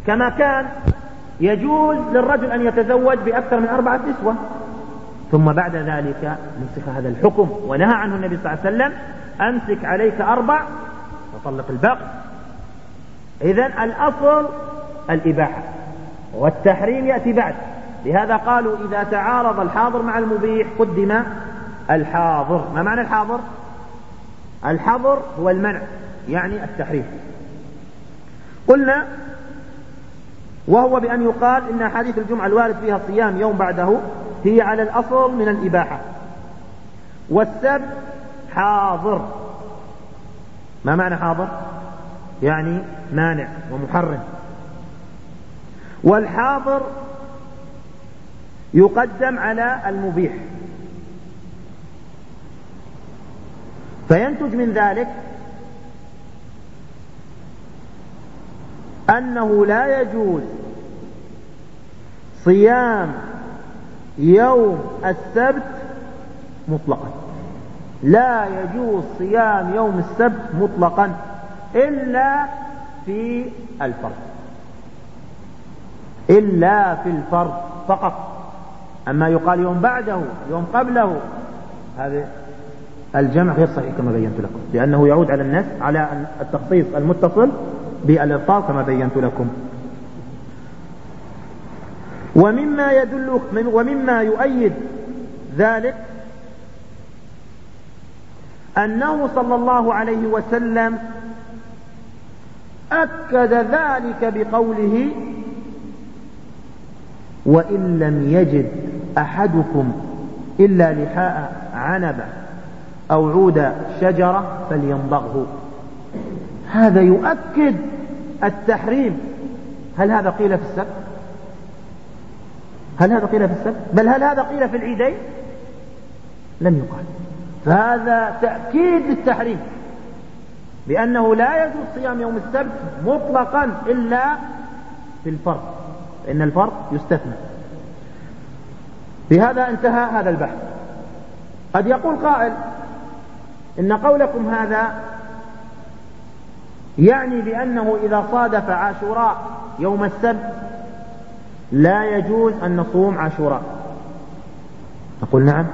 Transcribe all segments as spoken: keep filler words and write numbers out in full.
كما كان يجوز للرجل أن يتزوج بأكثر من أربعة نسوة، ثم بعد ذلك نسخ هذا الحكم ونهى عنه النبي صلى الله عليه وسلم: أمسك عليك أربع وطلق الباقي. إذن الأصل الإباحة والتحريم يأتي بعد. لهذا قالوا إذا تعارض الحاضر مع المبيح قدم الحاضر. ما معنى الحاضر؟ الحظر هو المنع، يعني التحريم. قلنا وهو بأن يقال إن حديث الجمعة الوارد فيها صيام يوم بعده هي على الأصل من الإباحة، والسبت حاضر. ما معنى حاضر؟ يعني مانع ومحرم. والحاضر يقدم على المبيح، فينتج من ذلك أنه لا يجوز صيام يوم السبت مطلقا، لا يجوز صيام يوم السبت مطلقا إلا في الفرض، إلا في الفرض فقط. أما يقال يوم بعده يوم قبله هذا الجمع غير صحيح كما بينت لكم، لأنه يعود على الناس على التخصيص المتصل بالإبطال كما بينت لكم. ومما يدل ومما يؤيد ذلك أنه صلى الله عليه وسلم أكد ذلك بقوله: وإن لم يجد أحدكم إلا لحاء عنبة أو عود شجرة فليمضغه. هذا يؤكد التحريم. هل هذا قيل في السبت؟ هل هذا قيل في السبت؟ بل هل هذا قيل في العيدين؟ لم يقال. فهذا تأكيد للتحريم، بأنه لا يجوز صيام يوم السبت مطلقا إلا في الفرض، إن الفرض يستثنى. بهذا انتهى هذا البحث. قد يقول قائل: إن قولكم هذا يعني بأنه إذا صادف عاشوراء يوم السبت لا يجوز أن نصوم عاشوراء. نقول: نعم،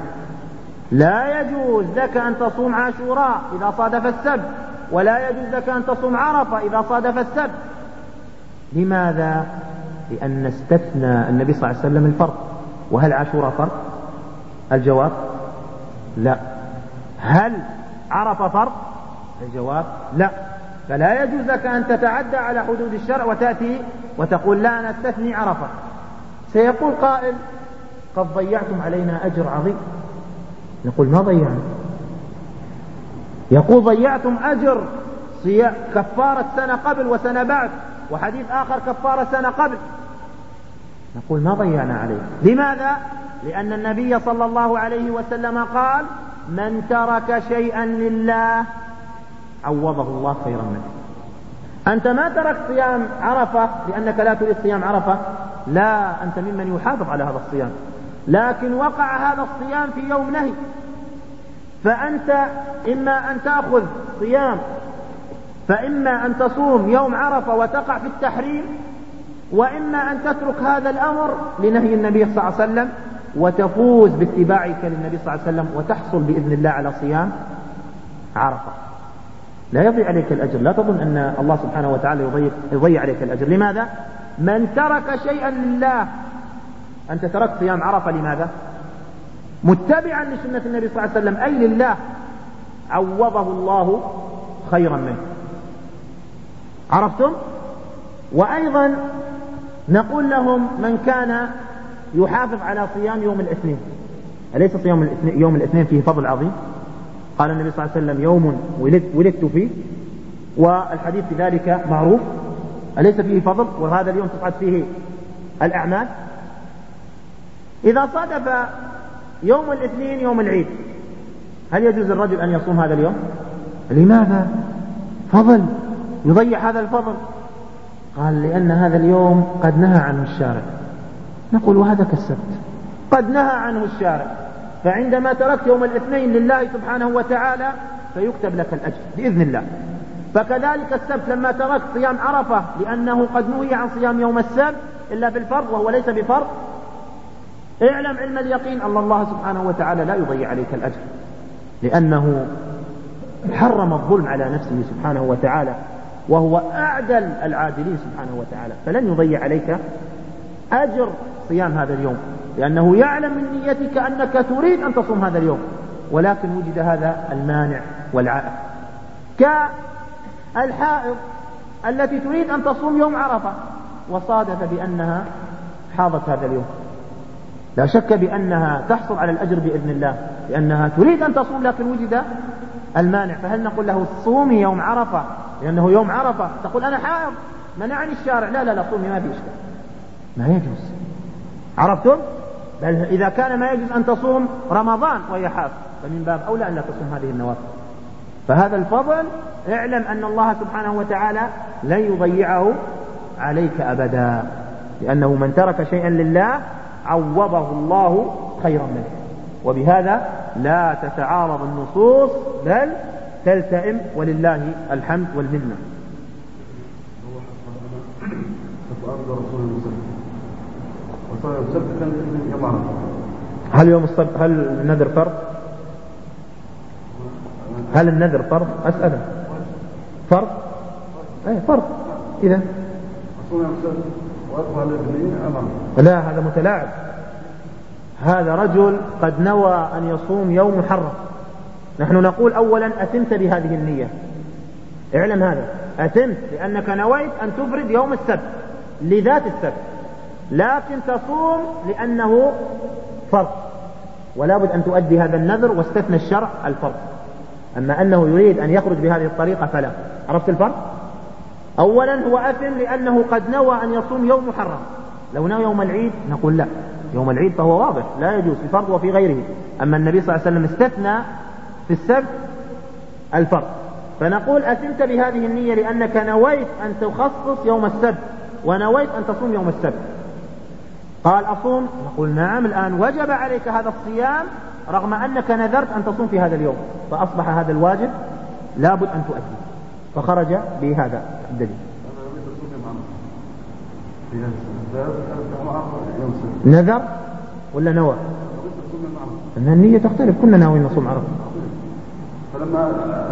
لا يجوز لك أن تصوم عاشوراء إذا صادف السبت، ولا يجوز لك أن تصوم عرفة إذا صادف السبت. لماذا؟ لأن استثنى النبي صلى الله عليه وسلم الفرض. وهل عاشوراء فرض؟ الجواب: لا. هل عرفة فرض؟ الجواب: لا. فلا يجوز لك أن تتعدى على حدود الشرع وتأتي وتقول: لا، أنا استثني عرفة. سيقول قائل: قد ضيعتم علينا أجر عظيم. نقول: ما ضيعنا. يقول: ضيعتم أجر كفارة سنة قبل وسنة بعد، وحديث آخر كفارة سنة قبل. نقول: ما ضيعنا عليه. لماذا؟ لأن النبي صلى الله عليه وسلم قال: من ترك شيئا لله عوضه الله خيرا منه. أنت ما تركت صيام عرفة لأنك لا تريد صيام عرفة، لا، أنت ممن يحافظ على هذا الصيام، لكن وقع هذا الصيام في يوم نهي، فأنت إما أن تأخذ صيام، فإما أن تصوم يوم عرفة وتقع في التحريم، وإما أن تترك هذا الأمر لنهي النبي صلى الله عليه وسلم وتفوز باتباعك للنبي صلى الله عليه وسلم وتحصل بإذن الله على صيام عرفة. لا يضيع عليك الأجر، لا تظن أن الله سبحانه وتعالى يضيع, يضيع عليك الأجر. لماذا؟ من ترك شيئا لله، أنت تركت صيام عرفة لماذا؟ متبعا لسنة النبي صلى الله عليه وسلم، أي لله، عوضه الله خيرا منه. عرفتم؟ وأيضا نقول لهم: من كان يحافظ على صيام يوم الاثنين، أليس صيام الاثنين يوم الاثنين فيه فضل عظيم؟ قال النبي صلى الله عليه وسلم: يوم ولدت فيه، والحديث في ذلك معروف، أليس فيه فضل؟ وهذا اليوم تصعد فيه الأعمال. إذا صادف يوم الاثنين يوم العيد، هل يجوز الرجل أن يصوم هذا اليوم؟ لماذا؟ فضل، يضيع هذا الفضل. قال: لأن هذا اليوم قد نهى عنه الشارع. نقول: وهذا كالسبت قد نهى عنه الشارع، فعندما تركت يوم الاثنين لله سبحانه وتعالى فيكتب لك الأجر بإذن الله. فكذلك السبت لما تركت صيام عرفة لأنه قد نهي عن صيام يوم السبت إلا بالفرض وهو ليس بفرض، اعلم علم اليقين أن الله سبحانه وتعالى لا يضيع عليك الأجر، لأنه حرم الظلم على نفسه سبحانه وتعالى، وهو أعدل العادلين سبحانه وتعالى، فلن يضيع عليك أجر صيام هذا اليوم، لأنه يعلم من نيتك أنك تريد أن تصوم هذا اليوم، ولكن وجد هذا المانع والعائق. كالحائض التي تريد أن تصوم يوم عرفة وصادف بأنها حاضت هذا اليوم، لا شك بأنها تحصل على الأجر بإذن الله، لأنها تريد أن تصوم لكن وجد المانع. فهل نقول له صومي يوم عرفة لأنه يوم عرفة؟ تقول أنا حائض منعني الشارع، لا لا لا صومي ما في إشكال، ما يجوز. عرفتم؟ بل إذا كان ما يجوز أن تصوم رمضان وهي حائض فمن باب أولى أن لا تصوم هذه النوافل. فهذا الفضل اعلم أن الله سبحانه وتعالى لن يضيعه عليك أبدا، لأنه من ترك شيئا لله عوضه الله خيرا منه. وبهذا لا تتعارض النصوص بل تلتئم، ولله الحمد والمنة. هل يوم السبت هل النذر فرض؟ هل النذر فرض؟ أسأله فرض؟ أي فرض. إذا لا، هذا متلاعب. هذا رجل قد نوى أن يصوم يوم محرم. نحن نقول أولا أتمت بهذه النية، اعلم هذا، أتمت لأنك نويت أن تفرد يوم السبت لذات السبت، لكن تصوم لأنه فرض، ولا بد أن تؤدي هذا النذر، واستثنى الشرع الفرض. أما أنه يريد أن يخرج بهذه الطريقة فلا. عرفت الفرق؟ أولا هو أثم لأنه قد نوى أن يصوم يوم محرم. لو نوى يوم العيد نقول لا، يوم العيد فهو واضح لا يجوز في فرض وفي غيره. أما النبي صلى الله عليه وسلم استثنى في السبت الفرض، فنقول أثمت بهذه النية لأنك نويت أن تخصص يوم السبت ونويت أن تصوم يوم السبت. قال أصوم؟ نقول نعم، الآن وجب عليك هذا الصيام رغم أنك نذرت أن تصوم في هذا اليوم، فأصبح هذا الواجب لابد أن تؤدي، فخرج بهذا الدليل. نذر ولا نوى؟ أن النية تختلف، كنا ناويين نصوم عرفة. فلما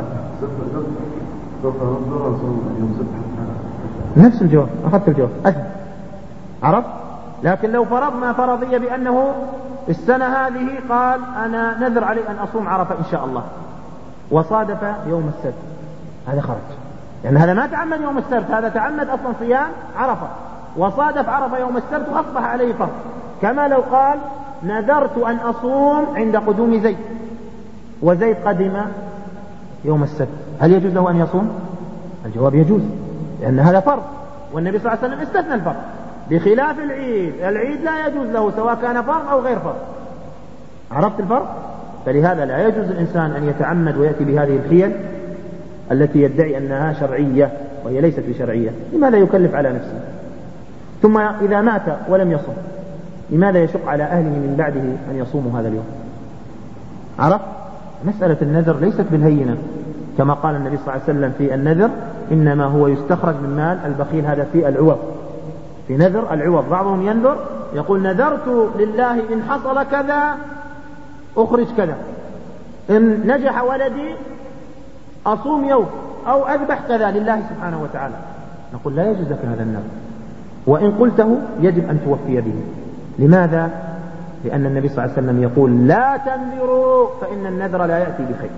نفس الجواب، أخذت الجواب أثم. عرفت؟ لكن لو فرضنا فرضية بأنه السنة هذه قال أنا نذر علي أن أصوم عرفة إن شاء الله، وصادف يوم السبت، هذا خرج، لأن يعني هذا ما تعمد يوم السبت، هذا تعمد أصلا صيام عرفة، وصادف عرفة يوم السبت وأصبح عليه فرض. كما لو قال نذرت أن أصوم عند قدوم زيد، وزيد قدم يوم السبت، هل يجوز له أن يصوم؟ الجواب يجوز، لأن هذا فرض، والنبي صلى الله عليه وسلم استثنى الفرض، بخلاف العيد. العيد لا يجوز له سواء كان فرض أو غير فرض. عرفت الفرق؟ فلهذا لا يجوز الإنسان أن يتعمد ويأتي بهذه الحيل التي يدعي أنها شرعية وهي ليست بشرعية. لماذا يكلف على نفسه؟ ثم إذا مات ولم يصم لماذا يشق على أهله من بعده أن يصوموا هذا اليوم؟ عرفت؟ مسألة النذر ليست بالهينة، كما قال النبي صلى الله عليه وسلم في النذر إنما هو يستخرج من مال البخيل، هذا في العوض، في نذر العوض. بعضهم ينذر يقول نذرت لله إن حصل كذا أخرج كذا، إن نجح ولدي أصوم يوم أو أذبح كذا لله سبحانه وتعالى. نقول لا يجوز لك هذا النذر، وإن قلته يجب أن توفي به. لماذا؟ لأن النبي صلى الله عليه وسلم يقول لا تنذروا فإن النذر لا يأتي بخير.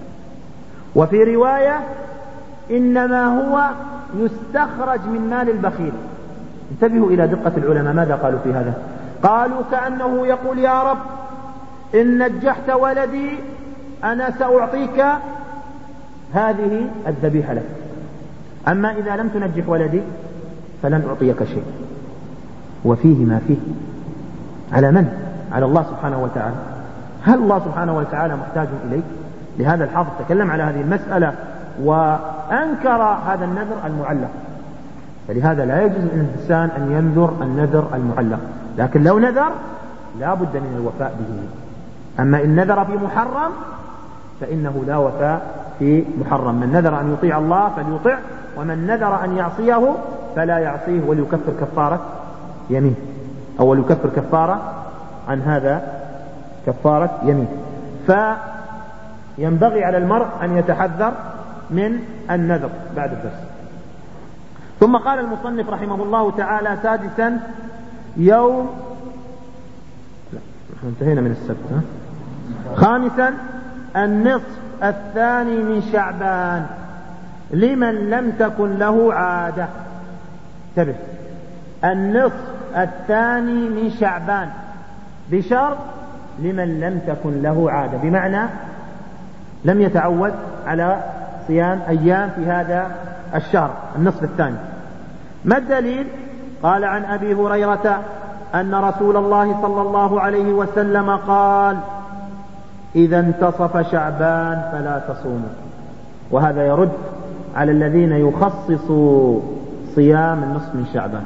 وفي رواية إنما هو يستخرج من مال البخيل. انتبهوا إلى دقة العلماء ماذا قالوا في هذا. قالوا كأنه يقول يا رب إن نجحت ولدي أنا سأعطيك هذه الذبيحة لك، أما إذا لم تنجح ولدي فلن أعطيك شيء. وفيه ما فيه. على من؟ على الله سبحانه وتعالى. هل الله سبحانه وتعالى محتاج إليك؟ لهذا الحافظ تكلم على هذه المسألة وأنكر هذا النذر المعلق. فلهذا لا يجوز للإنسان أن ينذر النذر المعلق، لكن لو نذر لا بد من الوفاء به. أما إن نذر في محرم فإنه لا وفاء في محرم. من نذر أن يطيع الله فليطع، ومن نذر أن يعصيه فلا يعصيه وليكفر كفارة يمين، أو وليكفر كفارة عن هذا كفارة يمين. فينبغي على المرء أن يتحذر من النذر بعد الدرس. ثم قال المصنف رحمه الله تعالى: سادسا يوم لا انتهينا من السبت ها؟ خامسا النصف الثاني من شعبان لمن لم تكن له عادة. انتبه، النصف الثاني من شعبان بشرط لمن لم تكن له عادة، بمعنى لم يتعود على صيام أيام في هذا الشهر النصف الثاني. ما الدليل؟ قال: عن أبي هريرة أن رسول الله صلى الله عليه وسلم قال: إذا انتصف شعبان فلا تصوموا. وهذا يرد على الذين يخصصوا صيام النصف من شعبان.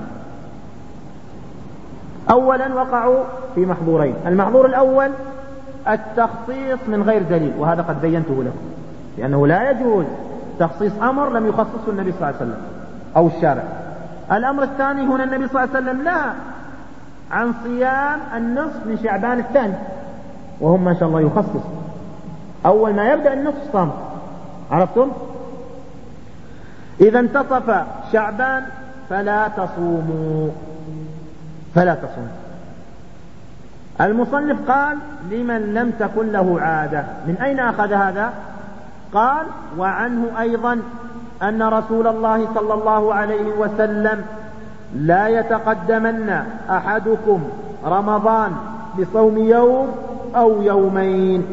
أولا وقعوا في محظورين: المحظور الأول التخصيص من غير دليل، وهذا قد بينته لكم، لأنه لا يجوز تخصيص أمر لم يخصصه النبي صلى الله عليه وسلم أو الشارع. الأمر الثاني هنا النبي صلى الله عليه وسلم نهى عن صيام النصف من شعبان الثاني، وهم ما شاء الله يخصص أول ما يبدأ النصف صام. عرفتم؟ إذا انتصف شعبان فلا تصوموا فلا تصوموا. المصنف قال: لمن لم تكن له عادة. من أين أخذ هذا؟ قال: وعنه أيضا أن رسول الله صلى الله عليه وسلم لا يتقدمن أحدكم رمضان بصوم يوم أو يومين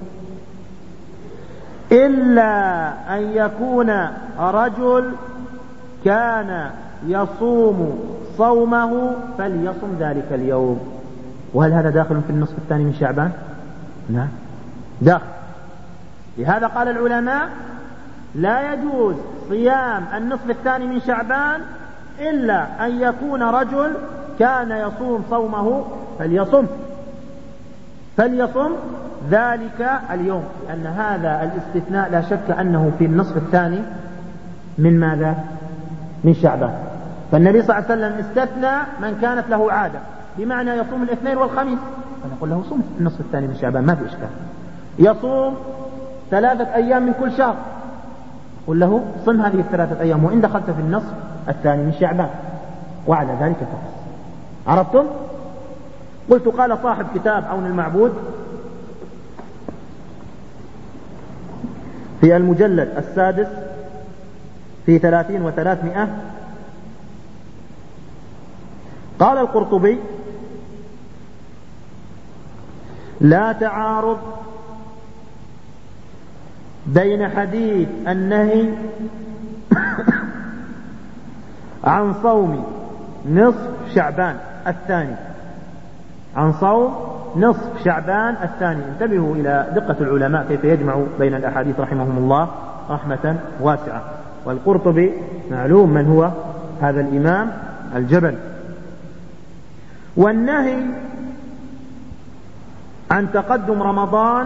إلا أن يكون رجل كان يصوم صومه فليصم ذلك اليوم. وهل هذا داخل في النصف الثاني من شعبان؟ نعم داخل. لهذا قال العلماء: لا يجوز صيام النصف الثاني من شعبان إلا أن يكون رجل كان يصوم صومه فليصم فليصم ذلك اليوم، لأن هذا الاستثناء لا شك أنه في النصف الثاني من ماذا؟ من شعبان. فالنبي صلى الله عليه وسلم استثنى من كانت له عادة، بمعنى يصوم الاثنين والخميس، فنقول له صوم النصف الثاني من شعبان ما في إشكال. يصوم ثلاثة أيام من كل شهر، قل له صم هذه الثلاثة أيام وإن دخلت في النصف الثاني من شعبان، وعلى ذلك فقط. عرفتم؟ قلت: قال صاحب كتاب عون المعبود في المجلد السادس في ثلاثين وثلاثمائة، قال القرطبي: لا تعارض بين حديث النهي عن صوم نصف شعبان الثاني عن صوم نصف شعبان الثاني. انتبهوا إلى دقة العلماء كيف يجمعوا بين الأحاديث رحمهم الله رحمة واسعة. والقرطبي معلوم من هو هذا الإمام الجبل. والنهي عن تقدم رمضان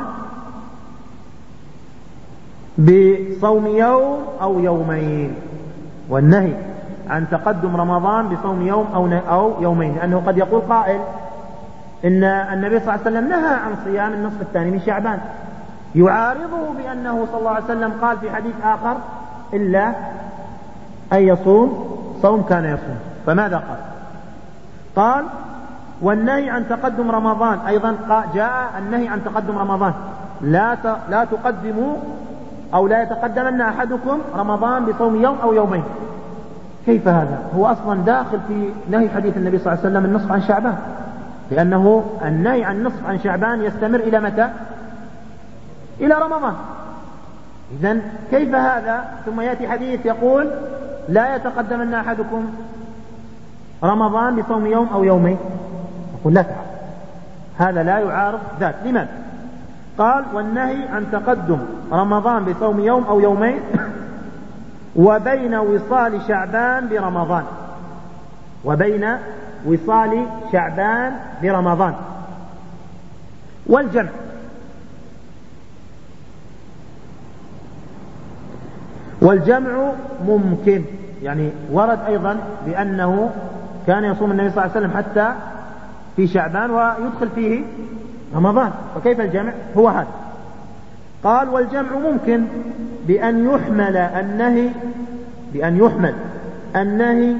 بصوم يوم أو يومين، والنهي عن تقدم رمضان بصوم يوم أو أو يومين، لأنه قد يقول قائل إن النبي صلى الله عليه وسلم نهى عن صيام النصف الثاني من شعبان، يعارضه بأنه صلى الله عليه وسلم قال في حديث آخر: إلا أن يصوم صوم كان يصوم. فماذا قال؟ قال: والنهي عن تقدم رمضان أيضا جاء النهي عن تقدم رمضان، لا لا تقدموا أو لا يتقدمن أحدكم رمضان بصوم يوم أو يومين. كيف هذا؟ هو أصلا داخل في نهي حديث النبي صلى الله عليه وسلم النصف عن شعبان، لأنه النهي عن النصف عن شعبان يستمر إلى متى؟ إلى رمضان. إذن كيف هذا؟ ثم يأتي حديث يقول: لا يتقدمن أحدكم رمضان بصوم يوم أو يومين. يقول لا تعرف، هذا لا يعارض ذات. لماذا؟ قال: والنهي عن تقدم رمضان بصوم يوم أو يومين وبين وصال شعبان برمضان وبين وصال شعبان برمضان والجمع. والجمع ممكن، يعني ورد أيضا بأنه كان يصوم النبي صلى الله عليه وسلم حتى في شعبان ويدخل فيه رمضان، فكيف الجمع؟ هو هذا. قال والجمع ممكن بأن يحمل النهي بأن يحمل النهي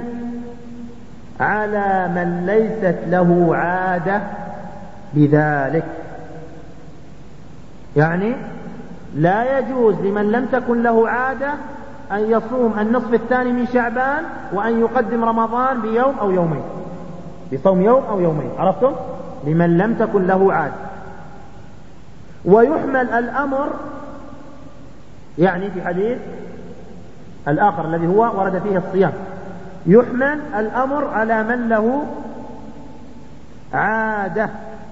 على من ليست له عادة بذلك، يعني لا يجوز لمن لم تكن له عادة أن يصوم النصف الثاني من شعبان وأن يقدم رمضان بيوم أو يومين، بصوم يوم أو يومين، عرفتم؟ لمن لم تكن له عادة. ويحمل الأمر، يعني في حديث الآخر الذي هو ورد فيه الصيام، يحمل الأمر على من له عادة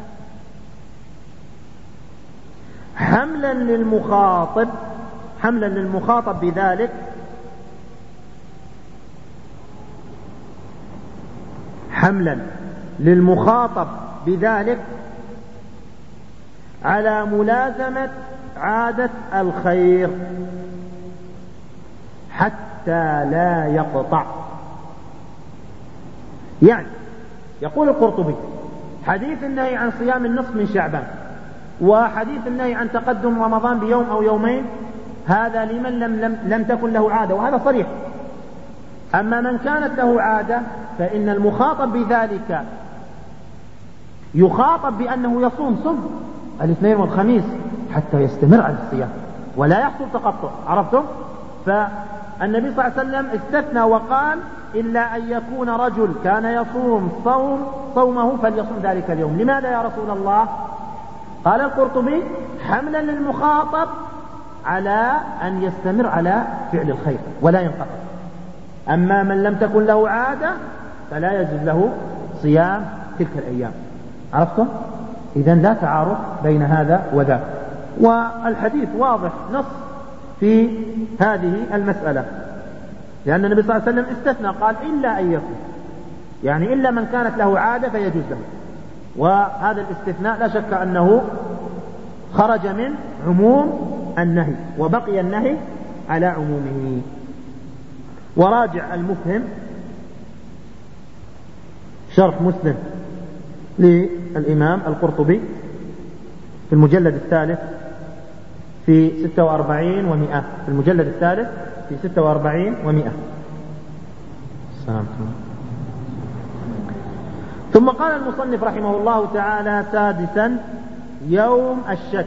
حملا للمخاطب حملا للمخاطب بذلك حملا للمخاطب بذلك على ملازمة عادة الخير حتى لا يقطع. يعني يقول القرطبي حديث النهي عن صيام النصف من شعبان وحديث النهي عن تقدم رمضان بيوم أو يومين، هذا لمن لم, لم, لم تكن له عادة، وهذا صريح. أما من كانت له عادة فإن المخاطب بذلك يخاطب بأنه يصوم صم الاثنين والخميس حتى يستمر على الصيام ولا يحصل تقطع، عرفتم؟ فالنبي صلى الله عليه وسلم استثنى وقال إلا أن يكون رجل كان يصوم صوم صومه فليصوم ذلك اليوم. لماذا يا رسول الله؟ قال القرطبي حملا للمخاطب على أن يستمر على فعل الخير ولا ينقطع. أما من لم تكن له عادة فلا يجوز له صيام تلك الأيام، عرفتم؟ إذن لا تعارض بين هذا وذاك، والحديث واضح نص في هذه المسألة، لأن النبي صلى الله عليه وسلم استثنى قال إلا أن يكون، يعني إلا من كانت له عادة فيجوز له، وهذا الاستثناء لا شك أنه خرج من عموم النهي وبقي النهي على عمومه. وراجع المفهم شرح مسلم للإمام القرطبي في المجلد الثالث في ستة وأربعين ومئة في المجلد الثالث في ستة وأربعين ومئة. السلام عليكم. ثم قال المصنف رحمه الله تعالى سادسا يوم الشك.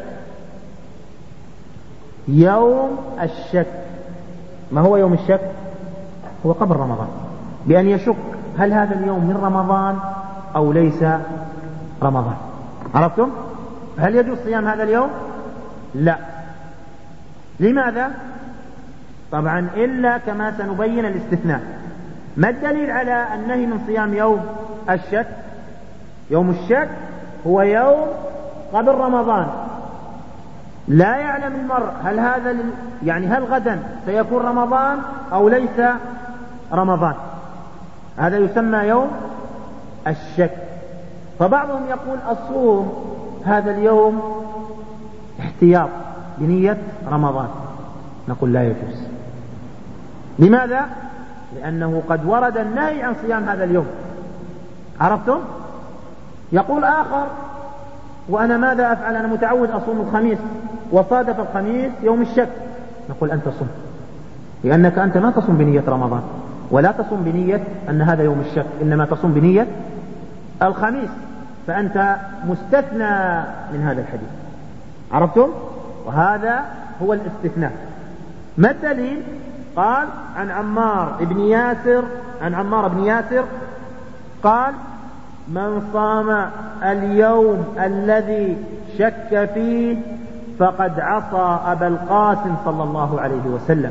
يوم الشك، ما هو يوم الشك؟ هو قبل رمضان، بأن يشك هل هذا اليوم من رمضان أو ليس رمضان، عرفتم؟ هل يجوز صيام هذا اليوم؟ لا. لماذا؟ طبعا إلا كما سنبين الاستثناء. ما الدليل على النهي من صيام يوم الشك؟ يوم الشك هو يوم قبل رمضان، لا يعلم المرء هل هذا يعني هل غدا سيكون رمضان أو ليس رمضان، هذا يسمى يوم الشك. فبعضهم يقول الصوم هذا اليوم احتياط بنية رمضان، نقول لا يجوز. لماذا؟ لأنه قد ورد النهي عن صيام هذا اليوم، عرفتم؟ يقول آخر وأنا ماذا أفعل؟ أنا متعود أصوم الخميس وصادف الخميس يوم الشك، نقول أنت صم، لأنك أنت ما تصوم بنية رمضان ولا تصوم بنية أن هذا يوم الشك، إنما تصوم بنية الخميس، فأنت مستثنى من هذا الحديث، عرفتم؟ وهذا هو الاستثناء. ما الدليل؟ قال عن عمار بن ياسر عن عمار بن ياسر قال من صام اليوم الذي شك فيه فقد عصى أبا القاسم صلى الله عليه وسلم.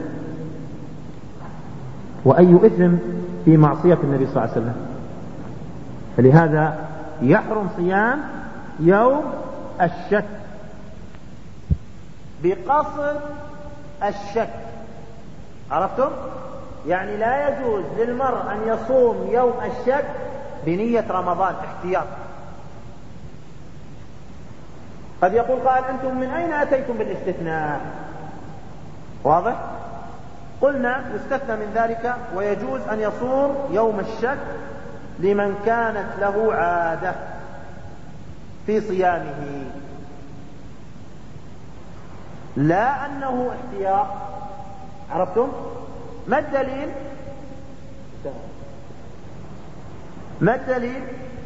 وأي إثم في معصية النبي صلى الله عليه وسلم، فلهذا يحرم صيام يوم الشك بقصد الشك، عرفتم؟ يعني لا يجوز للمرء أن يصوم يوم الشك بنية رمضان احتياط. قد يقول قال أنتم من أين أتيتم بالاستثناء؟ واضح؟ قلنا يستثنى من ذلك ويجوز أن يصوم يوم الشك لمن كانت له عادة في صيامه، لا أنه احتياط. عرفتم؟ ما الدليل؟ ما الدليل؟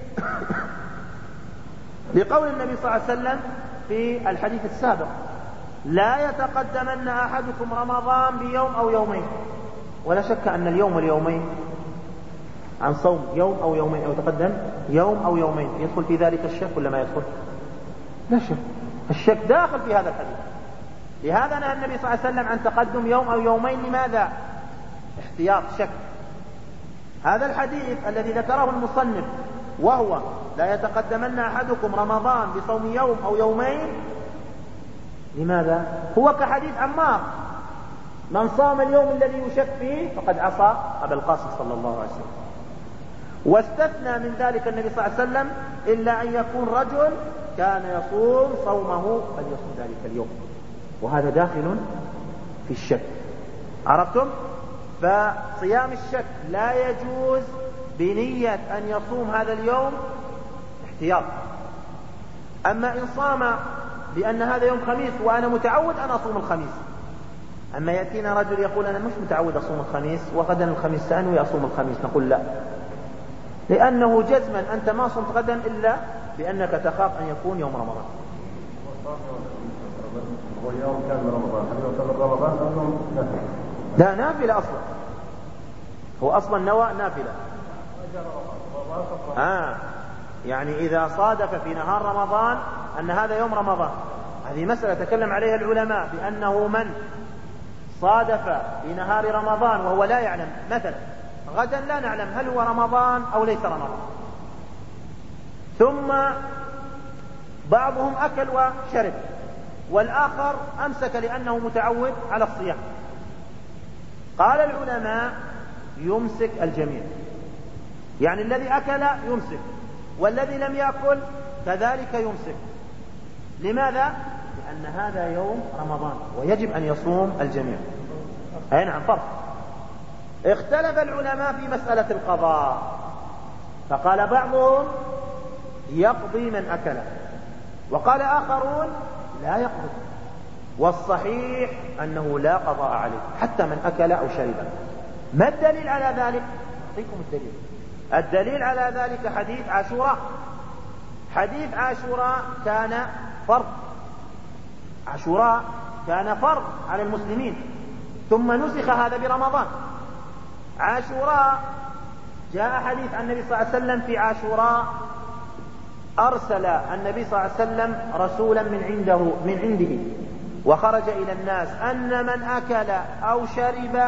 لقول النبي صلى الله عليه وسلم في الحديث السابق: لا يتقدمن أحدكم رمضان بيوم أو يومين. ولا شك أن اليوم واليومين عن صوم يوم أو يومين أو تقدم يوم أو يومين، يدخل في ذلك الشك ولا ما يدخل؟ لا شك، الشك داخل في هذا الحديث. لهذا نهى النبي صلى الله عليه وسلم عن تقدم يوم أو يومين. لماذا؟ احتياط، شك. هذا الحديث الذي ذكره المصنف وهو لا يتقدمن أحدكم رمضان بصوم يوم أو يومين، لماذا؟ هو كحديث عمار: من صام اليوم الذي يشك فيه فقد عصى أبا القاسم صلى الله عليه وسلم. واستثنى من ذلك النبي صلى الله عليه وسلم إلا أن يكون رجل كان يصوم صومه فليصوم ذلك اليوم، وهذا داخل في الشك. عرفتم؟ فصيام الشك لا يجوز بنية أن يصوم هذا اليوم احتياط. أما إن صام لأن هذا يوم خميس وأنا متعود أن أصوم الخميس، أما يأتينا رجل يقول أنا مش متعود أصوم الخميس وغدا الخميس سأنوي أصوم الخميس، نقول لا، لأنه جزما أنت ما صمت غدا إلا بأنك تخاف أن يكون يوم رمضان. لا، نافلة أصلا، هو أصلا نوى نافلة. آه يعني إذا صادف في نهار رمضان أن هذا يوم رمضان، هذه مسألة تكلم عليها العلماء بأنه من صادف في نهار رمضان وهو لا يعلم، مثلا غدا لا نعلم هل هو رمضان أو ليس رمضان، ثم بعضهم أكل وشرب والآخر أمسك لأنه متعود على الصيام، قال العلماء يمسك الجميع، يعني الذي أكل يمسك والذي لم يأكل كذلك يمسك. لماذا؟ لأن هذا يوم رمضان ويجب أن يصوم الجميع. أي نعم، فرق. اختلف العلماء في مسألة القضاء، فقال بعضهم يقضي من أكل، وقال آخرون لا يقضي، والصحيح أنه لا قضاء عليه حتى من أكل أو شرب. ما الدليل على ذلك؟ أعطيكم الدليل. الدليل على ذلك حديث عاشوراء. حديث عاشوراء كان فرض، عاشوراء كان فرض على المسلمين، ثم نسخ هذا برمضان. عاشوراء جاء حديث عن النبي صلى الله عليه وسلم في عاشوراء: أرسل النبي صلى الله عليه وسلم رسولا من عنده من عنده وخرج إلى الناس أن من أكل أو شرب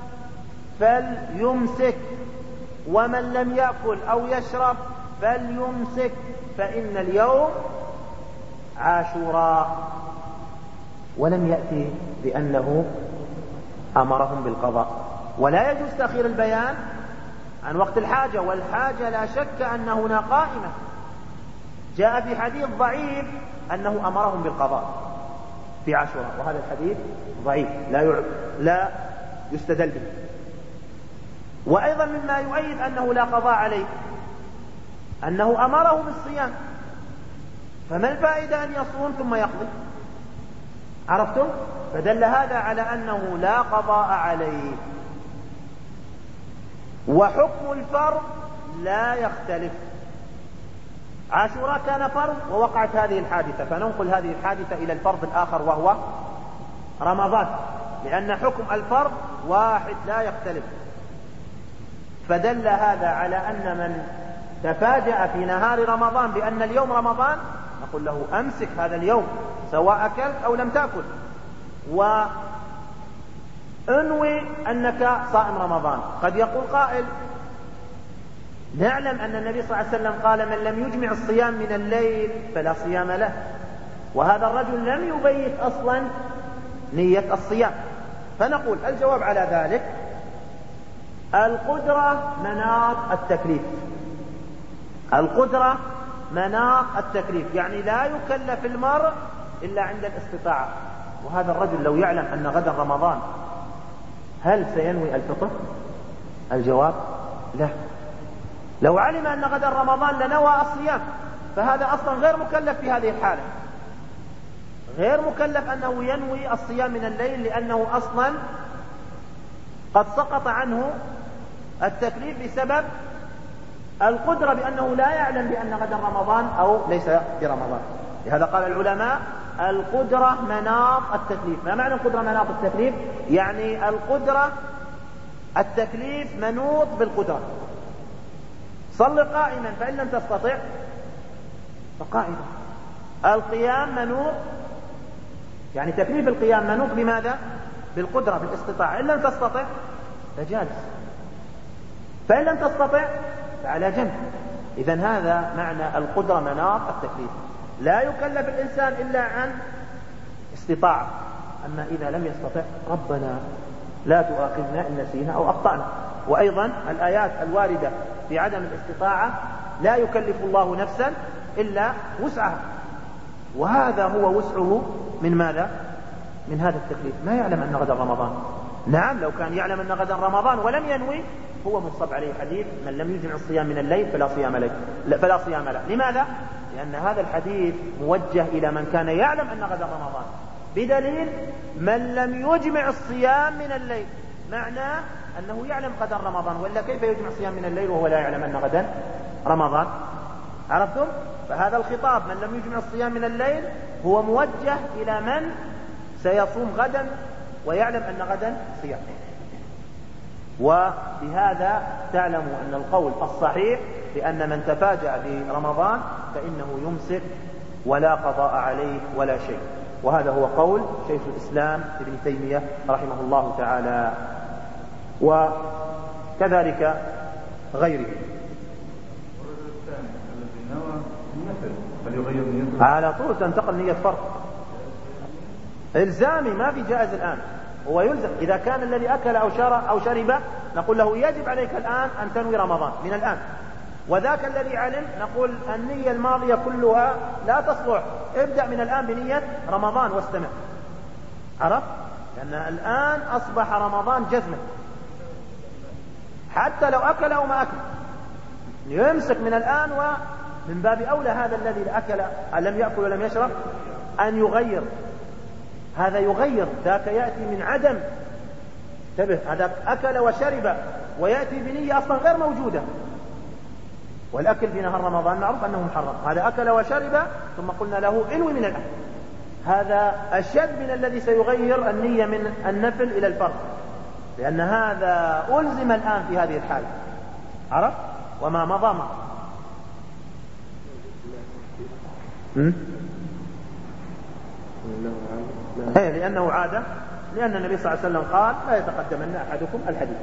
فليمسك، ومن لم يأكل أو يشرب فليمسك، فإن اليوم عاشوراء. ولم يأتي بأنه أمرهم بالقضاء. ولا يجوز تأخير البيان عن وقت الحاجة، والحاجة لا شك أن هنا قائمة. جاء في حديث ضعيف أنه أمرهم بالقضاء في عاشوراء، وهذا الحديث ضعيف لا لا يستدل به. وأيضا مما يؤيد أنه لا قضاء عليه أنه أمره بالصيام، فما الفائدة أن يصوم ثم يقضي؟ عرفتم؟ فدل هذا على أنه لا قضاء عليه. وحكم الفرض لا يختلف. عاشوراء كان فرض ووقعت هذه الحادثة، فننقل هذه الحادثة إلى الفرض الآخر وهو رمضان، لأن حكم الفرض واحد لا يختلف. فدل هذا على أن من تفاجأ في نهار رمضان بأن اليوم رمضان نقول له أمسك هذا اليوم سواء أكلت أو لم تأكل، وأنوي أنك صائم رمضان. قد يقول قائل: نعلم أن النبي صلى الله عليه وسلم قال من لم يجمع الصيام من الليل فلا صيام له، وهذا الرجل لم يبيت أصلا نية الصيام. فنقول الجواب على ذلك: القدرة مناط التكليف. القدرة مناط التكليف، يعني لا يكلف المرء إلا عند الاستطاعة. وهذا الرجل لو يعلم أن غدا رمضان هل سينوي الفطر؟ الجواب لا. لو علم أن غدا رمضان لنوى الصيام، فهذا أصلا غير مكلف في هذه الحالة، غير مكلف أنه ينوي الصيام من الليل، لأنه أصلا قد سقط عنه التكليف بسبب القدرة، بأنه لا يعلم بأن غدا رمضان أو ليس برمضان. لهذا قال العلماء القدرة مناط التكليف. ما معنى القدرة مناط التكليف؟ يعني القدرة التكليف منوط بالقدرة. صل قائما فإن لم تستطع فقاعدا. القيام منوط، يعني تكليف القيام منوط بماذا؟ بالقدرة، بالاستطاعة. إن لم تستطع فجالس، فإن لم تستطع فعلى جنب. إذن هذا معنى القدرة مناط التكليف. لا يكلف الإنسان إلا عن استطاعة. أما إذا لم يستطع ربنا لا تؤاخذنا إن نسينا أو أخطأنا. وأيضا الآيات الواردة في عدم الاستطاعة لا يكلف الله نفسا إلا وسعها، وهذا هو وسعه من ماذا؟ من هذا التكليف. ما يعلم أن غدا رمضان. نعم لو كان يعلم أن غدا رمضان ولم ينوي هو منصب عليه حديث من لم يجمع الصيام من الليل فلا صيام له. لا فلا صيام له. لماذا؟ لأن هذا الحديث موجه إلى من كان يعلم أن غدا رمضان، بدليل من لم يجمع الصيام من الليل، معناه أنه يعلم غدا رمضان، وإلا كيف يجمع الصيام من الليل وهو لا يعلم أن غدا رمضان؟ عرفتم؟ فهذا الخطاب من لم يجمع الصيام من الليل هو موجه إلى من سيصوم غدا ويعلم أن غدا صيام. وبهذا تعلموا أن القول الصحيح بأن من تفاجأ برمضان فإنه يمسك ولا قضاء عليه ولا شيء. وهذا هو قول شيخ الإسلام ابن تيمية رحمه الله تعالى، وكذلك غيره. على طول تنتقل نية فرض إلزامي، ما في جائز الآن، هو يلزم. إذا كان الذي أكل أو شرب أو شرب نقول له يجب عليك الآن أن تنوي رمضان من الآن. وذاك الذي علم نقول النية الماضية كلها لا تصلح، ابدأ من الآن بنية رمضان واستمع. عرفت؟ لأن الآن أصبح رمضان جزما، حتى لو أكل أو ما أكل يمسك من الآن. ومن باب أولى هذا الذي أكل لم يأكل ولم يشرب أن يغير، هذا يغير، ذاك يأتي من عدم. انتبه، هذا أكل وشرب ويأتي بنية أصلا غير موجودة. والأكل في نهار رمضان معروف أنه محرم، هذا أكل وشرب ثم قلنا له انوي من الأكل، هذا أشد من الذي سيغير النية من النفل إلى الفرض، لأن هذا ألزم الآن في هذه الحالة. عرف؟ وما مضى ما إيه لأنه عادة، لأن النبي صلى الله عليه وسلم قال لا يتقدمن أحدكم الحديث.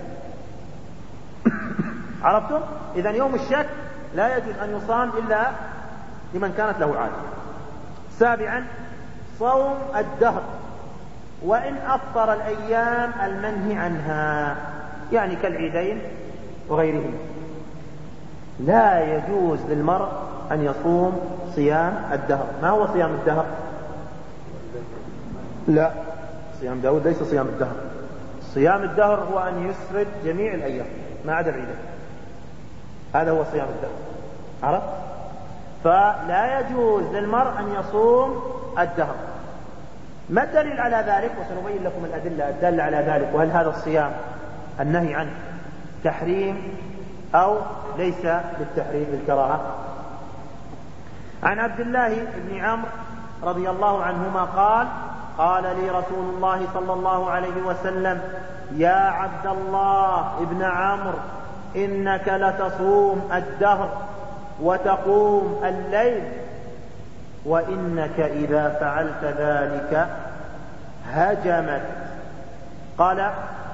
عرفتم؟ إذن يوم الشك لا يجوز أن يصام إلا لمن كانت له عادة. سابعا صوم الدهر وإن أفطر الأيام المنهي عنها، يعني كالعيدين وغيرهما. لا يجوز للمرء أن يصوم صيام الدهر. ما هو صيام الدهر؟ لا، صيام داود ليس صيام الدهر. صيام الدهر هو أن يسرد جميع الأيام ما عدا العيدين، هذا هو صيام الدهر. عرفت؟ فلا يجوز للمرء أن يصوم الدهر. ما الدليل على ذلك؟ وسنبين لكم الأدلة الدالة على ذلك. وهل هذا الصيام النهي عنه تحريم أو ليس بالتحريم بالكراهة؟ عن عبد الله بن عمرو رضي الله عنهما قال قال لي رسول الله صلى الله عليه وسلم يا عبد الله ابن عمرو إنك لتصوم الدهر وتقوم الليل، وإنك إذا فعلت ذلك هجمت قال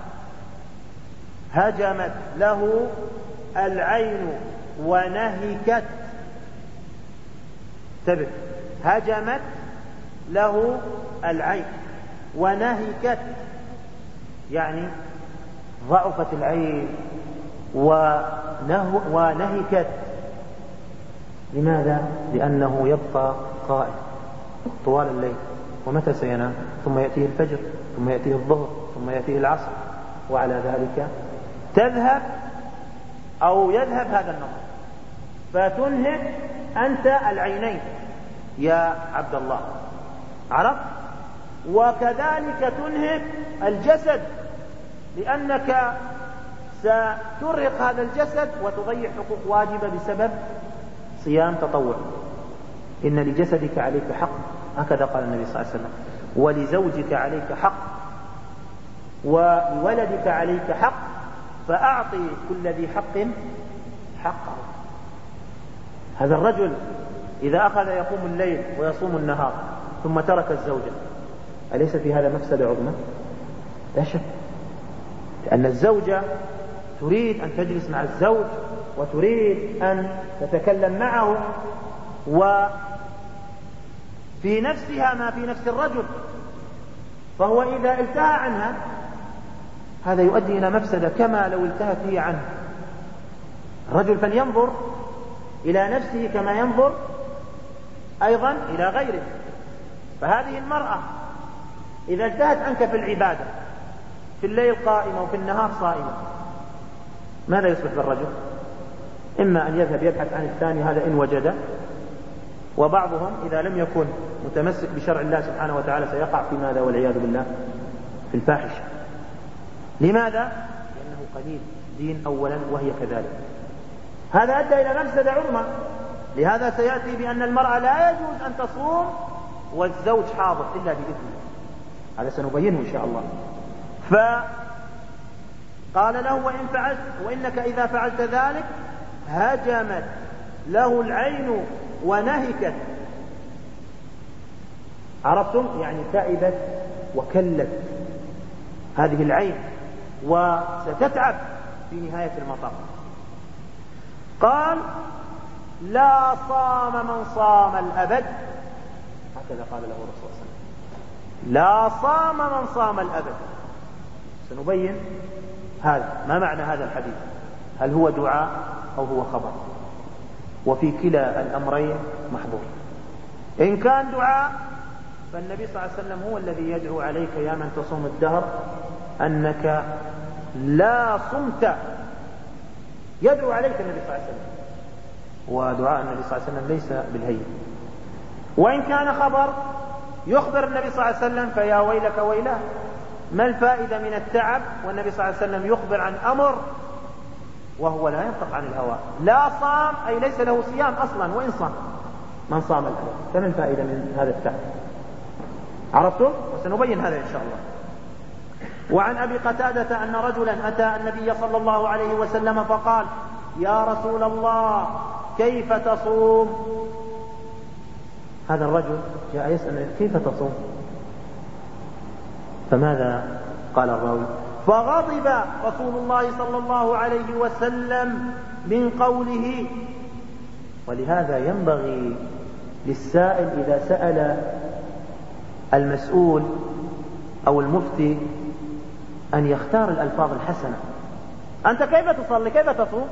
هجمت له العين ونهكت. انتبه، هجمت له العين ونهكت، يعني ضعفت العين ونه ونهكت. لماذا؟ لأنه يبقى قائم طوال الليل، ومتى سينام؟ ثم يأتيه الفجر، ثم يأتيه الظهر، ثم يأتيه العصر، وعلى ذلك تذهب أو يذهب هذا النظر، فتنهك أنت العينين يا عبد الله، عرفت؟ وكذلك تنهك الجسد، لأنك سترهق هذا الجسد وتضيع حقوق واجبة بسبب صيام تطوع. إن لجسدك عليك حق، هكذا قال النبي صلى الله عليه وسلم، ولزوجك عليك حق، ولولدك عليك حق، فأعطي كل ذي حق حقه. هذا الرجل إذا أخذ يقوم الليل ويصوم النهار ثم ترك الزوجة، أليس في هذا مفسدة عظمى؟ لا شك، لأن الزوجة تريد أن تجلس مع الزوج وتريد أن تتكلم معه، وفي نفسها ما في نفس الرجل، فهو إذا التهى عنها هذا يؤدي إلى مفسدة كما لو التهت هي عنه. الرجل فلينظر إلى نفسه كما ينظر أيضا إلى غيره. فهذه المرأة إذا التهت عنك في العبادة، في الليل قائمة وفي النهار صائمة، ماذا يصبح بالرجل؟ إما أن يذهب يبحث عن الثاني، هذا إن وجد، وبعضهم إذا لم يكن متمسك بشرع الله سبحانه وتعالى سيقع في ماذا والعياذ بالله؟ في الفاحشة. لماذا؟ لأنه قليل دين أولا وهي كذلك. هذا أدى إلى مفسدة عظمى. لهذا سيأتي بأن المرأة لا يجوز أن تصوم والزوج حاضر إلا بإذنه، هذا سنبينه إن شاء الله. فقال له وإن فعلت وإنك إذا فعلت ذلك هجمت له العين ونهكت. عرفتم؟ يعني تعبت وكلت هذه العين وستتعب في نهاية المطاف. قال لا صام من صام الأبد، هكذا قال له الرسول صلى الله عليه وسلم، لا صام من صام الأبد. سنبين هذا ما معنى هذا الحديث، هل هو دعاء أو هو خبر؟ وفي كلا الأمرين محظور. إن كان دعاء فالنبي صلى الله عليه وسلم هو الذي يدعو عليك يا من تصوم الدهر أنك لا صمت، يدعو عليك النبي صلى الله عليه وسلم، ودعاء النبي صلى الله عليه وسلم ليس بالهين. وإن كان خبر يخبر النبي صلى الله عليه وسلم فيا ويلك ويله، ما الفائدة من التعب والنبي صلى الله عليه وسلم يخبر عن أمر وهو لا ينطق عن الهوى. لا صام أي ليس له صيام أصلا، وإن صام من صام الأبد، فما الفائدة من هذا التعب؟ عرفتم؟ وسنبين هذا إن شاء الله. وعن أبي قتادة أن رجلا أتى النبي صلى الله عليه وسلم فقال يا رسول الله كيف تصوم؟ هذا الرجل جاء يسأل كيف تصوم؟ فماذا قال الراوي؟ فغضب رسول الله صلى الله عليه وسلم من قوله. ولهذا ينبغي للسائل إذا سأل المسؤول أو المفتي أن يختار الألفاظ الحسنة. أنت كيف تصلي؟ كيف تصوم؟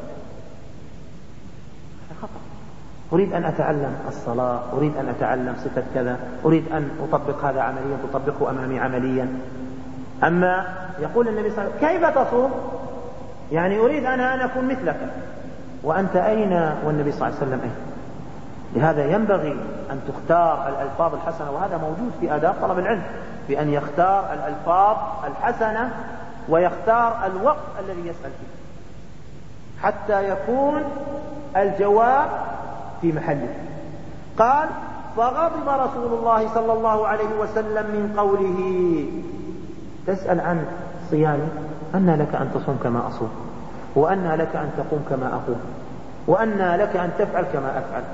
خطأ. أريد أن أتعلم الصلاة، أريد أن أتعلم صفة كذا، أريد أن أطبق هذا عمليا، تطبقه أمامي عمليا. أما يقول النبي صلى الله عليه وسلم كيف تصوم؟ يعني أريد أنا أن أكون مثلك، وأنت أين والنبي صلى الله عليه وسلم أين؟ لهذا ينبغي أن تختار الألفاظ الحسنة، وهذا موجود في آداب طلب العلم، بأن يختار الألفاظ الحسنة ويختار الوقت الذي يسأل فيه حتى يكون الجواب في محله. قال فغضب رسول الله صلى الله عليه وسلم من قوله. تسأل عن صيامي، أن لك أن تصوم كما أصوم، وأن لك أن تقوم كما أقوم، وأن لك أن تفعل كما أفعل.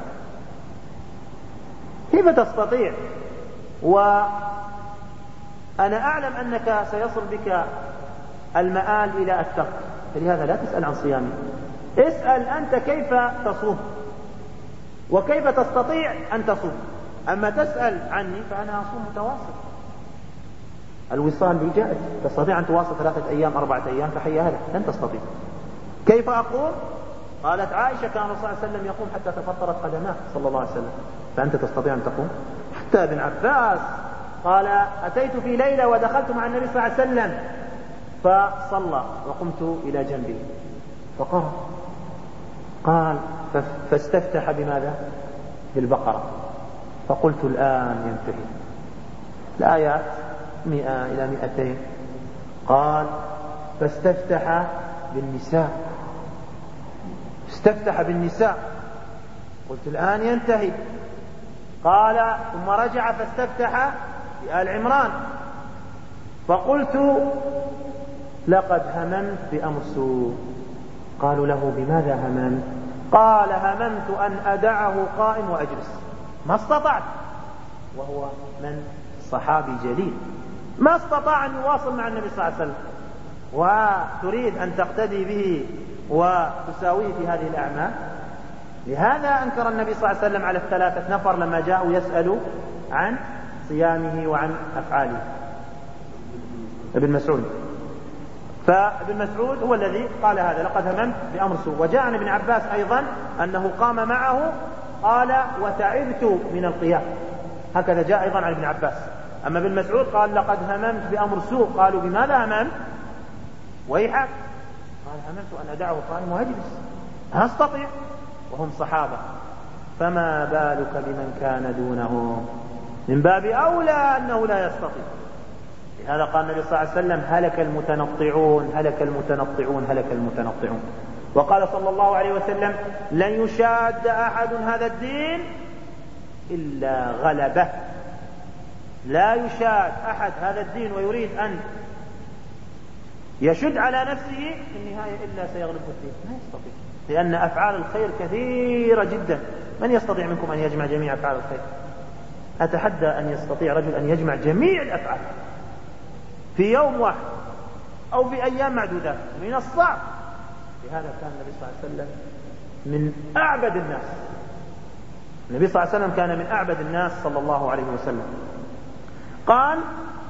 كيف تستطيع؟ وأنا أعلم أنك سيصل بك المآل إلى الترك، فلهذا لا تسأل عن صيامي، اسأل أنت كيف تصوم وكيف تستطيع أن تصوم. أما تسأل عني فأنا أصوم متواصل، الوصال لي جائز، تستطيع أن تواصل ثلاثة أيام أربعة أيام فحيا هذا، لن تستطيع. كيف أقوم؟ قالت عائشة كان الرسول صلى الله عليه وسلم يقوم حتى تفطرت قدماه صلى الله عليه وسلم، فأنت تستطيع أن تقوم؟ حتى ابن عباس قال أتيت في ليلة ودخلت مع النبي صلى الله عليه وسلم فصلى وقمت إلى جنبه فقرأ، قال فاستفتح بماذا؟ بالبقرة. فقلت الآن ينتهي الآيات مئة إلى مئتين. قال فاستفتح بالنساء، استفتح بالنساء. قلت الآن ينتهي. قال ثم رجع فاستفتح بآل عمران. فقلت لقد هممت بأمر سوء. قالوا له بماذا هممت؟ قال هممت أن أدعه قائم وأجلس، ما استطعت، وهو من صحابي جليل ما استطاع أن يواصل مع النبي صلى الله عليه وسلم، وتريد أن تقتدي به وتساويه في هذه الأعمال. لهذا أنكر النبي صلى الله عليه وسلم على الثلاثة نفر لما جاءوا يسألوا عن صيامه وعن أفعاله. ابن مسعود، فابن مسعود هو الذي قال هذا لقد هممت بأمر سوء. وجاء عن ابن عباس أيضا أنه قام معه قال وتعبت من القيام، هكذا جاء أيضا عن ابن عباس. أما ابن مسعود قال لقد هممت بأمر سوء. قالوا بماذا هممت؟ ويحك. قال هممت أن أدعه قائم وأجلس، لا أستطيع، وهم صحابة. فما بالك بمن كان دونه؟ من باب أولى أنه لا يستطيع. لهذا قال النبي صلى الله عليه وسلم هلك المتنطعون هلك المتنطعون هلك المتنطعون. وقال صلى الله عليه وسلم لن يشاد أحد هذا الدين إلا غلبه. لا يشاد أحد هذا الدين ويريد أن يشد على نفسه في النهاية إلا سيغلبه الدين، ما يستطيع، لأن أفعال الخير كثيرة جدا. من يستطيع منكم أن يجمع جميع أفعال الخير؟ أتحدى أن يستطيع رجل أن يجمع جميع الأفعال في يوم واحد أو في أيام معدودات، من الصعب. لهذا كان النبي صلى الله عليه وسلم من أعبد الناس. النبي صلى الله عليه وسلم كان من أعبد الناس صلى الله عليه وسلم. قال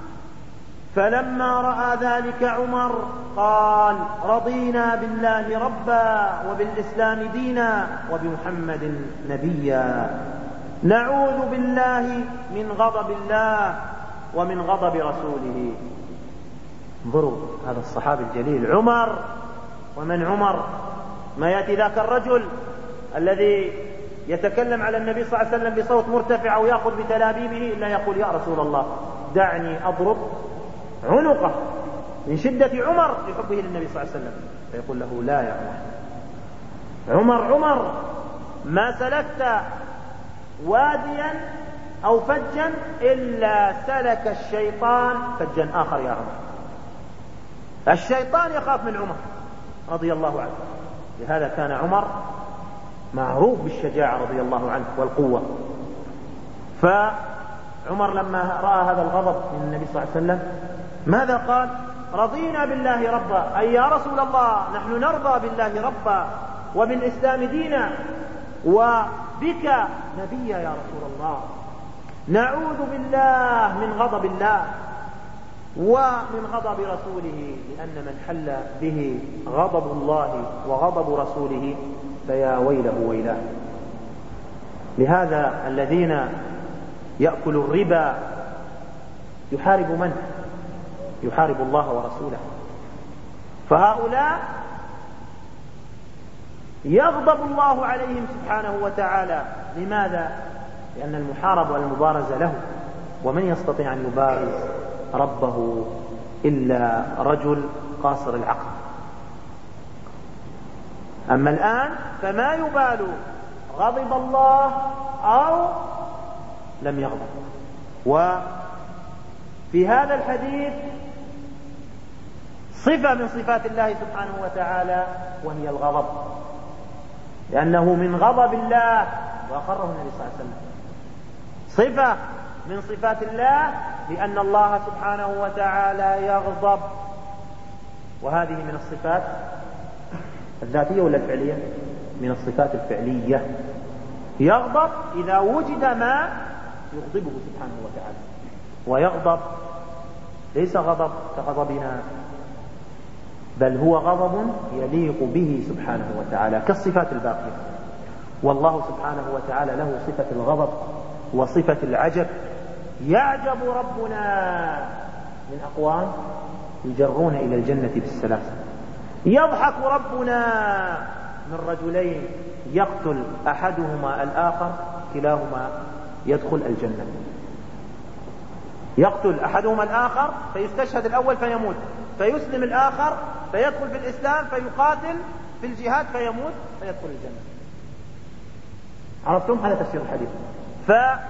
فلما رأى ذلك عمر قال رضينا بالله ربا وبالإسلام دينا وبمحمد نبيا، نعوذ بالله من غضب الله ومن غضب رسوله. انظروا هذا الصحابي الجليل عمر. ومن عمر؟ ما يأتي ذاك الرجل الذي يتكلم على النبي صلى الله عليه وسلم بصوت مرتفع أو يأخذ بتلابيبه إلا يقول يا رسول الله دعني أضرب عنقه من شدة عمر لحبه للنبي صلى الله عليه وسلم. فيقول له لا يا عمر، عمر عمر ما سلكت واديا أو فجا إلا سلك الشيطان فجا آخر يا عمر. الشيطان يخاف من عمر رضي الله عنه. لهذا كان عمر معروف بالشجاعة رضي الله عنه والقوة. فعمر لما رأى هذا الغضب من النبي صلى الله عليه وسلم ماذا قال؟ رضينا بالله ربا، أي يا رسول الله نحن نرضى بالله ربا وبالإسلام دينا وبك نبيا يا رسول الله، نعوذ بالله من غضب الله ومن غضب رسوله، لأن من حل به غضب الله وغضب رسوله فيا ويله ويلاه. لهذا الذين يأكل الربا يحارب من؟ يحارب الله ورسوله. فهؤلاء يغضب الله عليهم سبحانه وتعالى. لماذا؟ لأن المحاربة والمبارزة له، ومن يستطيع أن يبارز ربه إلا رجل قاصر العقل. أما الآن فما يبال غضب الله أو لم يغضب. وفي هذا الحديث صفة من صفات الله سبحانه وتعالى وهي الغضب، لأنه من غضب الله وأقره النبي صلى الله عليه وسلم. صفة من صفات الله لأن الله سبحانه وتعالى يغضب، وهذه من الصفات الذاتية ولا الفعلية؟ من الصفات الفعلية. يغضب إذا وجد ما يغضبه سبحانه وتعالى، ويغضب ليس غضب كغضبنا، بل هو غضب يليق به سبحانه وتعالى كالصفات الباقية. والله سبحانه وتعالى له صفة الغضب وصفة العجب. يعجب ربنا من أقوام يجرون إلى الجنة بالسلاسل. يضحك ربنا من رجلين يقتل أحدهما الآخر كلاهما يدخل الجنة. يقتل أحدهما الآخر فيستشهد الأول فيموت، فيسلم الآخر فيدخل في الإسلام فيقاتل في الجهاد فيموت فيدخل الجنة. عرفتم؟ هذا تفسير الحديث. فهذا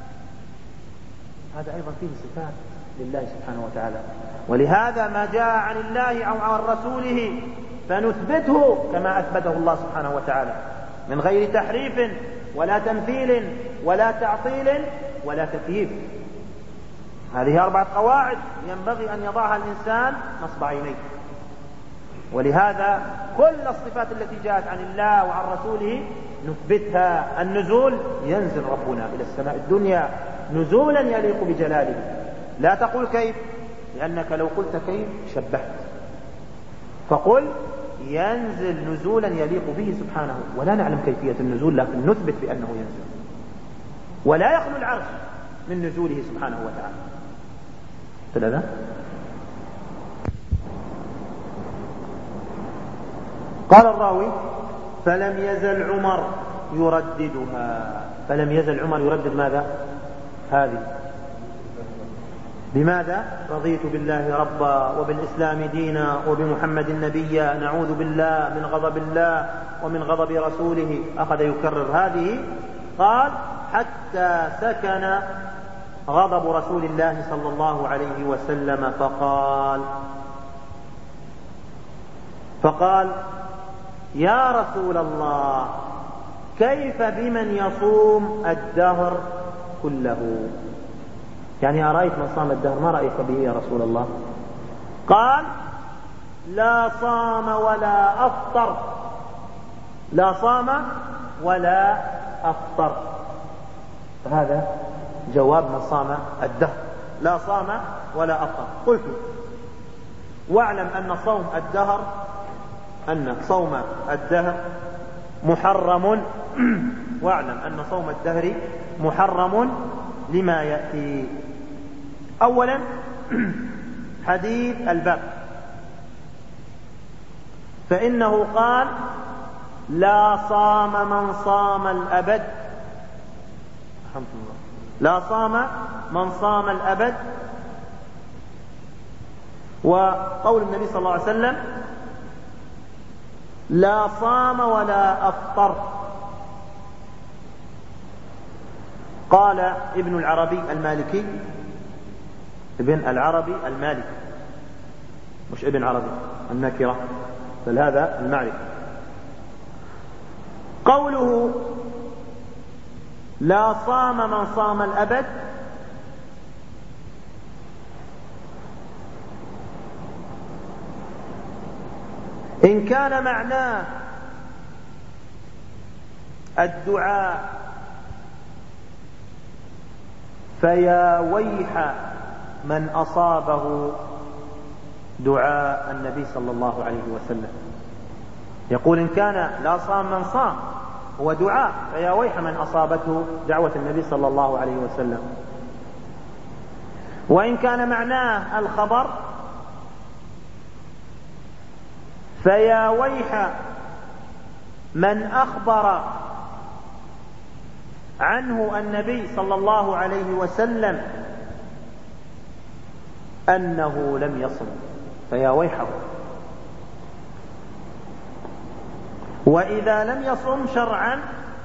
أيضا فيه صفات لله سبحانه وتعالى، ولهذا ما جاء عن الله أو عن رسوله فنثبته كما أثبته الله سبحانه وتعالى من غير تحريف ولا تمثيل ولا تعطيل ولا تكييف. هذه أربعة قواعد ينبغي أن يضعها الإنسان نصب عينيه. ولهذا كل الصفات التي جاءت عن الله وعن رسوله نثبتها. النزول، ينزل ربنا إلى السماء الدنيا نزولا يليق بجلاله. لا تقول كيف، لأنك لو قلت كيف شبهت، فقل ينزل نزولا يليق به سبحانه، ولا نعلم كيفية النزول لكن نثبت بأنه ينزل، ولا يخلو العرش من نزوله سبحانه وتعالى. ثلاثة. قال الراوي فلم يزل عمر يرددها. فلم يزل عمر يردد ماذا؟ هذه. بماذا؟ رضيت بالله ربا وبالإسلام دينا وبمحمد نبيا نعوذ بالله من غضب الله ومن غضب رسوله. أخذ يكرر هذه. قال حتى سكن غضب رسول الله صلى الله عليه وسلم فقال فقال يا رسول الله كيف بمن يصوم الدهر كله؟ يعني أرأيت من صام الدهر ما رأيك به يا رسول الله؟ قال لا صام ولا أفطر. لا صام ولا أفطر. هذا جواب من صام الدهر. لا صام ولا أفطر. قلت واعلم أن صوم الدهر أن صوم الدهر محرم واعلم أن صوم الدهر محرم لما يأتي. أولا حديث الباب، فإنه قال لا صام من صام الأبد. الحمد لله. لا صام من صام الأبد. وقول النبي صلى الله عليه وسلم لا صام ولا أفطر. قال ابن العربي المالكي، ابن العربي المالكي مش ابن عربي النكرة بل هذا المعرفة. قوله لا صام من صام الأبد إن كان معناه الدعاء فيا ويح من أصابه دعاء النبي صلى الله عليه وسلم. يقول إن كان لا صام من صام هو دعاء فيا ويح من أصابته دعوة النبي صلى الله عليه وسلم. وإن كان معناه الخبر فيا ويح من أخبر عنه النبي صلى الله عليه وسلم أنه لم يصم، فيا ويحه. وإذا لم يصم شرعا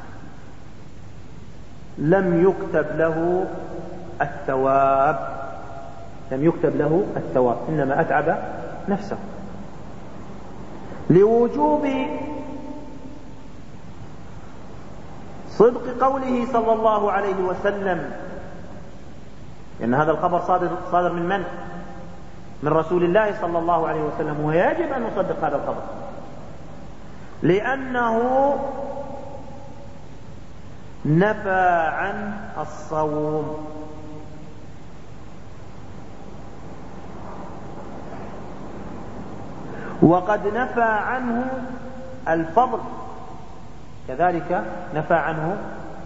لم يكتب له الثواب، لم يكتب له الثواب إنما أتعب نفسه. لوجوب صدق قوله صلى الله عليه وسلم، لأن هذا الخبر صادر, صادر من من؟ من رسول الله صلى الله عليه وسلم، ويجب أن نصدق هذا الخبر لأنه نفى عن الصوم. وقد نفى عنه الفضل، كذلك نفى عنه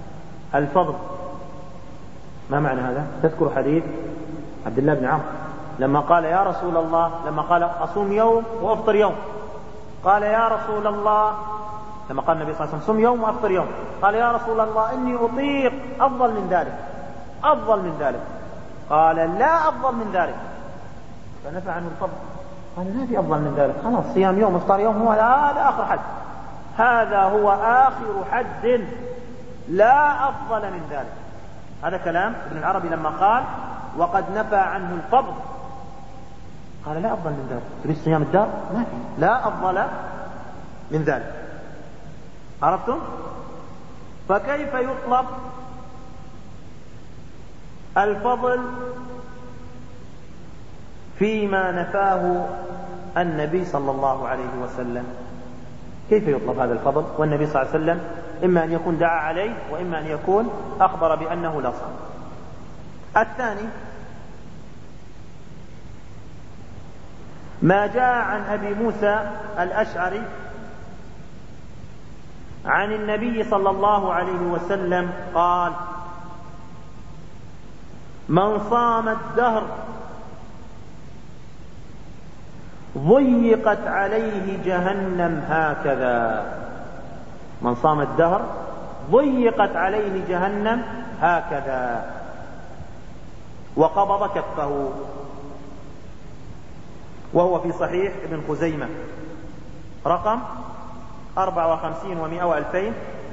الفضل. ما معنى هذا؟ تذكر حديث عبد الله بن عمرو لما قال يا رسول الله، لما قال أصوم يوم وأفطر يوم، قال يا رسول الله، لما قال النبي صلى الله عليه وسلم صم يوم وأفطر يوم، قال يا رسول الله إني أطيق أفضل من ذلك، أفضل من ذلك، قال لا أفضل من ذلك، فنفع عنه الفضل، قال ما في أفضل من ذلك، خلاص صيام يوم وافطار يوم هو هذا آخر حد، هذا هو آخر حد، لا أفضل من ذلك. هذا كلام ابن العربي لما قال وقد نفى عنه الفضل، قال لا أفضل من ذلك، تريد صيام الدار ما في، لا أفضل من ذلك. عرفتم؟ فكيف يطلب الفضل فيما نفاه النبي صلى الله عليه وسلم؟ كيف يطلب هذا الفضل والنبي صلى الله عليه وسلم إما أن يكون دعا عليه وإما أن يكون أخبر بأنه لا صام؟ الثاني ما جاء عن أبي موسى الأشعري عن النبي صلى الله عليه وسلم قال: من صام الدهر ضيقت عليه جهنم هكذا، من صام الدهر ضيقت عليه جهنم هكذا، وقبض كفه، وهو في صحيح ابن خزيمة رقم أربعة وخمسين ومئة وألفين،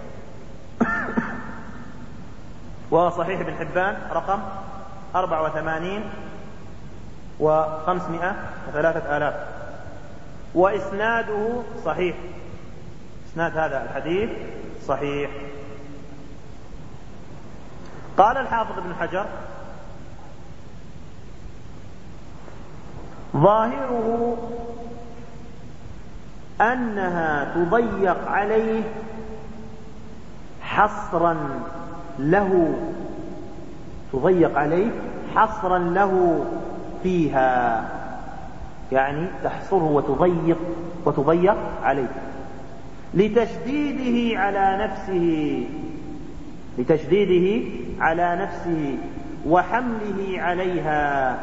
وصحيح ابن حبان رقم أربعة وثمانين وخمسمائة وثلاثة آلاف، وإسناده صحيح، إسناد هذا الحديث صحيح. قال الحافظ ابن حجر: ظاهره أنها تضيق عليه حصرا له، تضيق عليه حصرا له فيها، يعني تحصره وتضيق وتضيق عليه، لتشديده على نفسه، لتشديده على نفسه وحمله عليها،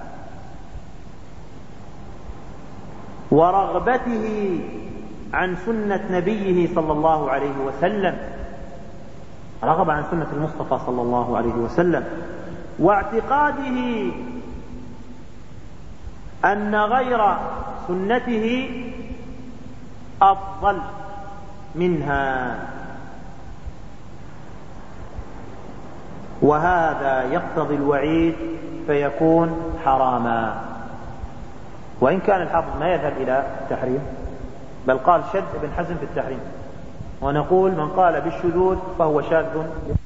ورغبته عن سنة نبيه صلى الله عليه وسلم، رغب عن سنة المصطفى صلى الله عليه وسلم، واعتقاده أن غير سنته أفضل منها، وهذا يقتضي الوعيد فيكون حراما. وإن كان الحافظ ما يذهب إلى التحريم، بل قال شد ابن حزم في التحريم، ونقول من قال بالشذوذ فهو شاذ